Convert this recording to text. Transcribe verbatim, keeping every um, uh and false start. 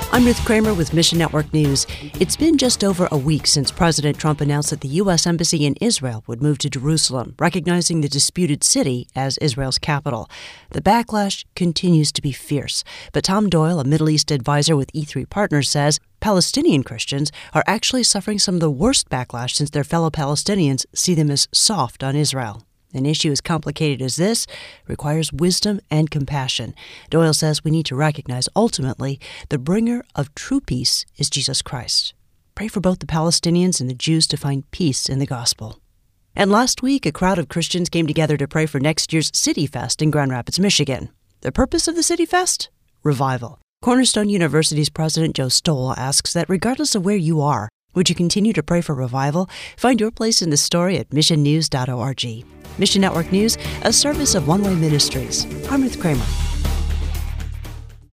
I'm Ruth Kramer with Mission Network News. It's been just over a week since President Trump announced that the U S Embassy in Israel would move to Jerusalem, recognizing the disputed city as Israel's capital. The backlash continues to be fierce, but Tom Doyle, a Middle East advisor with E three Partners, says Palestinian Christians are actually suffering some of the worst backlash since their fellow Palestinians see them as soft on Israel. An issue as complicated as this requires wisdom and compassion. Doyle says we need to recognize, ultimately, the bringer of true peace is Jesus Christ. Pray for both the Palestinians and the Jews to find peace in the gospel. And last week, a crowd of Christians came together to pray for next year's City Fest in Grand Rapids, Michigan. The purpose of the City Fest? Revival. Cornerstone University's President Joe Stoll asks that regardless of where you are, would you continue to pray for revival? Find your place in the story at mission news dot org. Mission Network News, a service of One Way Ministries. I'm Ruth Kramer.